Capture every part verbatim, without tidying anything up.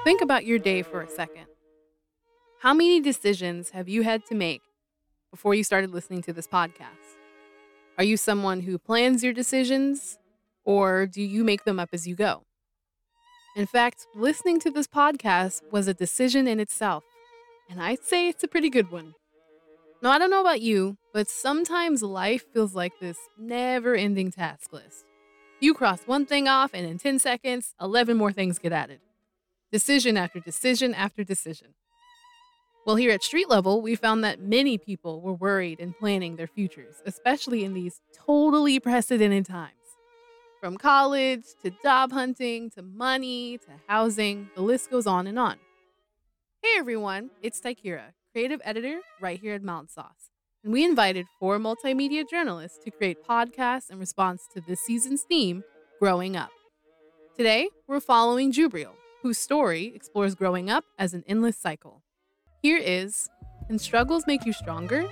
Think about your day for a second. How many decisions have you had to make before you started listening to this podcast? Are you someone who plans your decisions, or do you make them up as you go? In fact, listening to this podcast was a decision in itself, and I'd say it's a pretty good one. Now, I don't know about you, but sometimes life feels like this never-ending task list. You cross one thing off, and in ten seconds, eleven more things get added. Decision after decision after decision. Well, here at Street Level, we found that many people were worried and planning their futures, especially in these totally precedented times. From college to job hunting to money to housing, the list goes on and on. Hey everyone, it's Taikira, creative editor right here at Mountain Sauce. And we invited four multimedia journalists to create podcasts in response to this season's theme, Growing Up. Today, we're following Jubriel, whose story explores growing up as an endless cycle. Here is, Can Struggles Make You Stronger?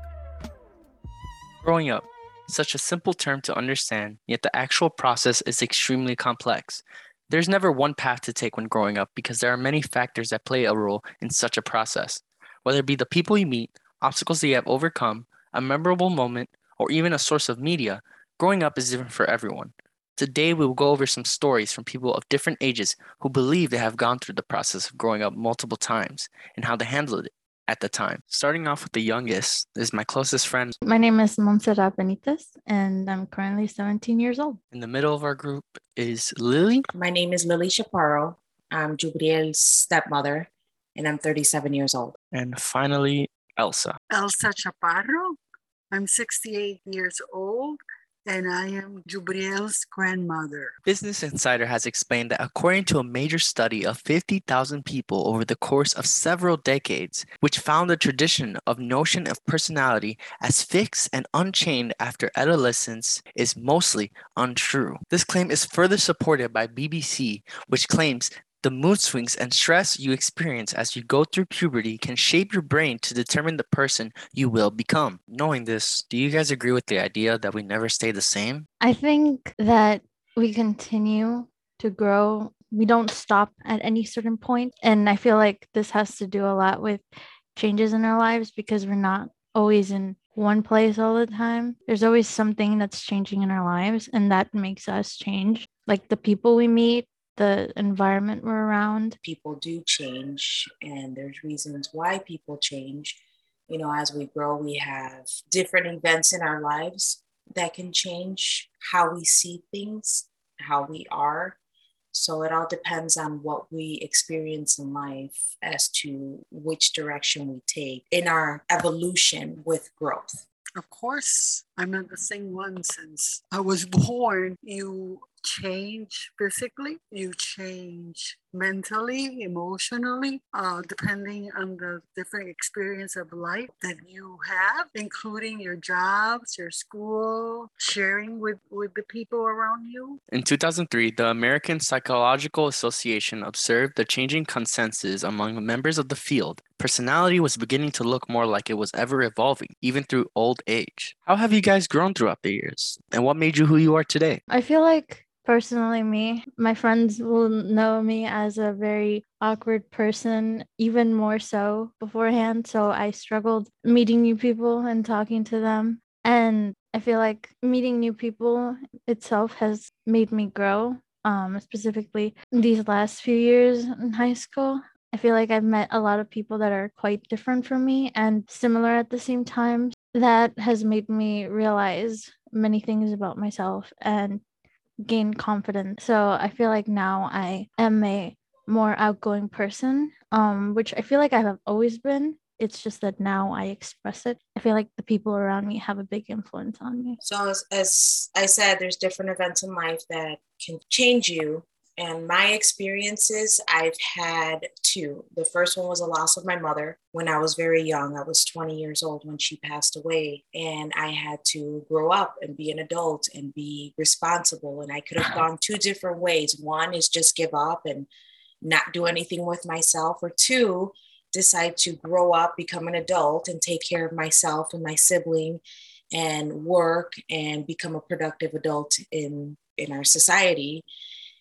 Growing up, such a simple term to understand, yet the actual process is extremely complex. There's never one path to take when growing up because there are many factors that play a role in such a process. Whether it be the people you meet, obstacles that you have overcome, a memorable moment, or even a source of media, growing up is different for everyone. Today, we will go over some stories from people of different ages who believe they have gone through the process of growing up multiple times and how they handled it at the time. Starting off with the youngest is my closest friend. My name is Montserrat Benitez, and I'm currently seventeen years old. In the middle of our group is Lily. My name is Lily Chaparro. I'm Jubriel's stepmother, and I'm thirty-seven years old. And finally, Elsa. Elsa Chaparro. I'm sixty-eight years old, and I am Jubriel's grandmother. Business Insider has explained that according to a major study of fifty thousand people over the course of several decades, which found the tradition of notion of personality as fixed and unchanged after adolescence is mostly untrue. This claim is further supported by B B C, which claims the mood swings and stress you experience as you go through puberty can shape your brain to determine the person you will become. Knowing this, do you guys agree with the idea that we never stay the same? I think that we continue to grow. We don't stop at any certain point. And I feel like this has to do a lot with changes in our lives because we're not always in one place all the time. There's always something that's changing in our lives, and that makes us change. Like the people we meet, the environment we're around. People do change, and there's reasons why people change. You know, as we grow, we have different events in our lives that can change how we see things, how we are. So it all depends on what we experience in life as to which direction we take in our evolution with growth. Of course, I'm not the same one since I was born. You change physically, you change mentally, emotionally, uh, depending on the different experience of life that you have, including your jobs, your school, sharing with, with the people around you. In two thousand three, the American Psychological Association observed the changing consensus among members of the field. Personality was beginning to look more like it was ever evolving, even through old age. How have you guys grown throughout the years? And what made you who you are today? I feel like personally, me, my friends will know me as a very awkward person, even more so beforehand. So I struggled meeting new people and talking to them. And I feel like meeting new people itself has made me grow, um, specifically these last few years in high school. I feel like I've met a lot of people that are quite different from me and similar at the same time. That has made me realize many things about myself and gain confidence. So I feel like now I am a more outgoing person, um, which I feel like I have always been. It's just that now I express it. I feel like the people around me have a big influence on me. So as, as I said, there's different events in life that can change you. And my experiences, I've had two. The first one was a loss of my mother when I was very young. I was twenty years old when she passed away. And I had to grow up and be an adult and be responsible. And I could have gone two different ways. One is just give up and not do anything with myself. Or two, decide to grow up, become an adult, and take care of myself and my sibling and work and become a productive adult in, in our society.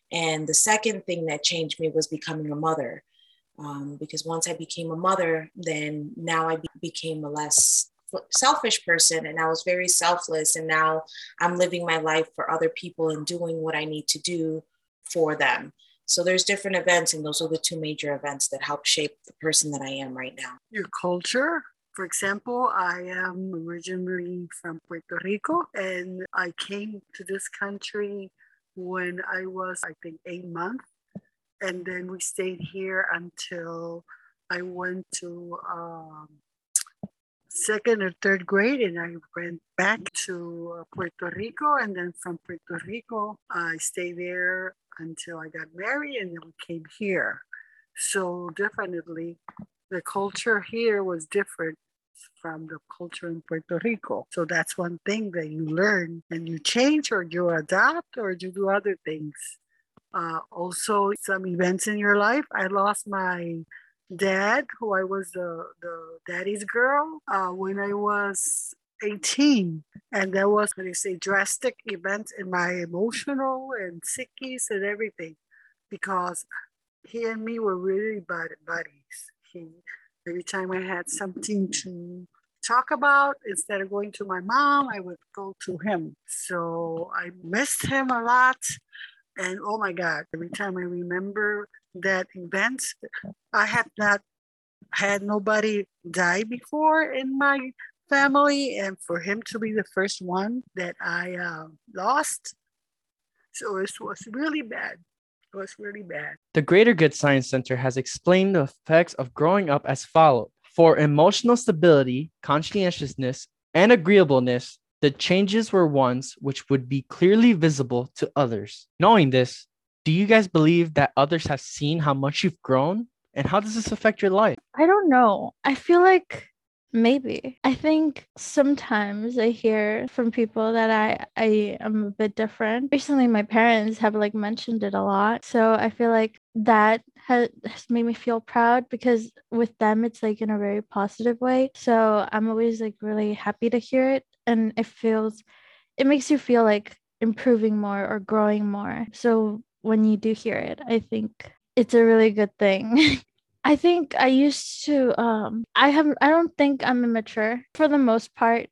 And the second thing that changed me was becoming a mother. Um, because once I became a mother, then now I be- became a less selfish person, and I was very selfless. And now I'm living my life for other people and doing what I need to do for them. So there's different events, and those are the two major events that help shape the person that I am right now. Your culture. For example, I am originally from Puerto Rico, and I came to this country when I was, I think, eight months. And then we stayed here until I went to um, second or third grade, and I went back to uh, Puerto Rico. And then from Puerto Rico, I stayed there until I got married, and then we came here. So definitely the culture here was different from the culture in Puerto Rico. So that's one thing that you learn, and you change, or you adapt, or you do other things. Uh, also, some events in your life. I lost my dad, who I was the, the daddy's girl, uh, when I was eighteen. And that was, how do you say, drastic events in my emotional and psyches and everything, because he and me were really bud- buddies. He, every time I had something to talk about, instead of going to my mom, I would go to him. So I missed him a lot. And oh my God, every time I remember that event, I have not had nobody die before in my family. And for him to be the first one that I uh, lost, so it was really bad. It was really bad. The Greater Good Science Center has explained the effects of growing up as follows. For emotional stability, conscientiousness, and agreeableness, the changes were ones which would be clearly visible to others. Knowing this, do you guys believe that others have seen how much you've grown? And how does this affect your life? I don't know. I feel like maybe. I think sometimes I hear from people that I I am a bit different. Recently, my parents have like mentioned it a lot. So I feel like that has, has made me feel proud, because with them, it's like in a very positive way. So I'm always like really happy to hear it. And it feels, it makes you feel like improving more or growing more. So when you do hear it, I think it's a really good thing. I think I used to um I have I don't think I'm immature for the most part.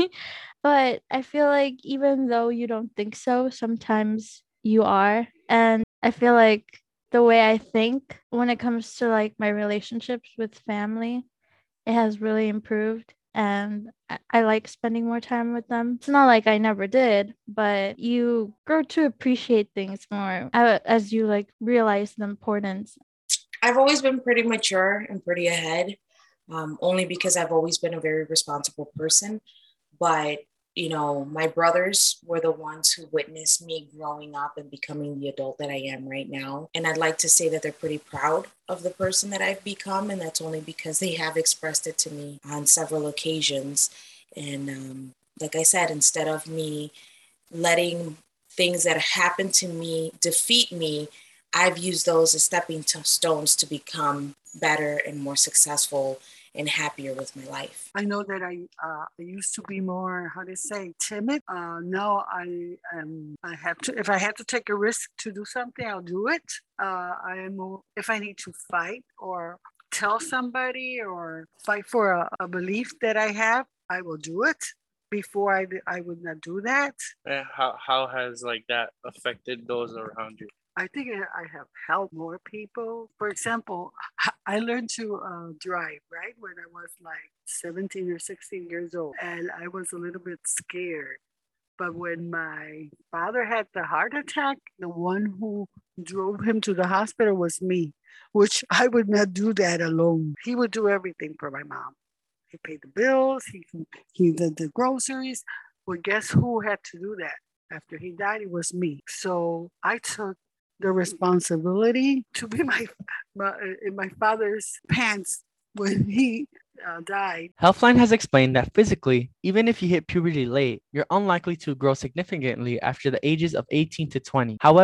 But I feel like even though you don't think so, sometimes you are. And I feel like the way I think when it comes to like my relationships with family, it has really improved. And I, I like spending more time with them. It's not like I never did, but you grow to appreciate things more uh, as you like realize the importance. I've always been pretty mature and pretty ahead, um, only because I've always been a very responsible person. But, you know, my brothers were the ones who witnessed me growing up and becoming the adult that I am right now. And I'd like to say that they're pretty proud of the person that I've become. And that's only because they have expressed it to me on several occasions. And um, like I said, instead of me letting things that happen to me defeat me, I've used those as stepping stones to become better and more successful and happier with my life. I know that I uh, I used to be more, how to say, timid. Uh, now I am. I have to. If I have to take a risk to do something, I'll do it. Uh, I am. more- If I need to fight or tell somebody or fight for a, a belief that I have, I will do it. Before I, d- I would not do that. And how how has like that affected those around you? I think I I have helped more people. For example, I learned to uh, drive, right, when I was like seventeen or sixteen years old. And I was a little bit scared. But when my father had the heart attack, the one who drove him to the hospital was me, which I would not do that alone. He would do everything for my mom. He paid the bills, he, he did the groceries. Well, guess who had to do that? After he died, it was me. So I took the responsibility to be my, my in my father's pants when he uh, died. Healthline has explained that physically, even if you hit puberty late, you're unlikely to grow significantly after the ages of eighteen to twenty. However,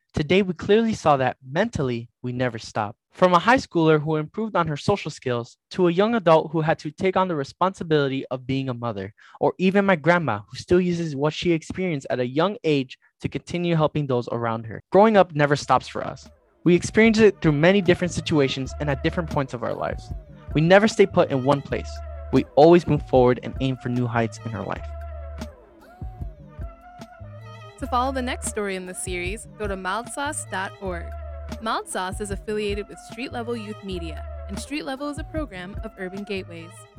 Today, we clearly saw that mentally, we never stop. From a high schooler who improved on her social skills to a young adult who had to take on the responsibility of being a mother, or even my grandma who still uses what she experienced at a young age to continue helping those around her. Growing up never stops for us. We experience it through many different situations and at different points of our lives. We never stay put in one place. We always move forward and aim for new heights in our life. To follow the next story in the series, go to mild sauce dot org. Mild Sauce is affiliated with Street Level Youth Media, and Street Level is a program of Urban Gateways.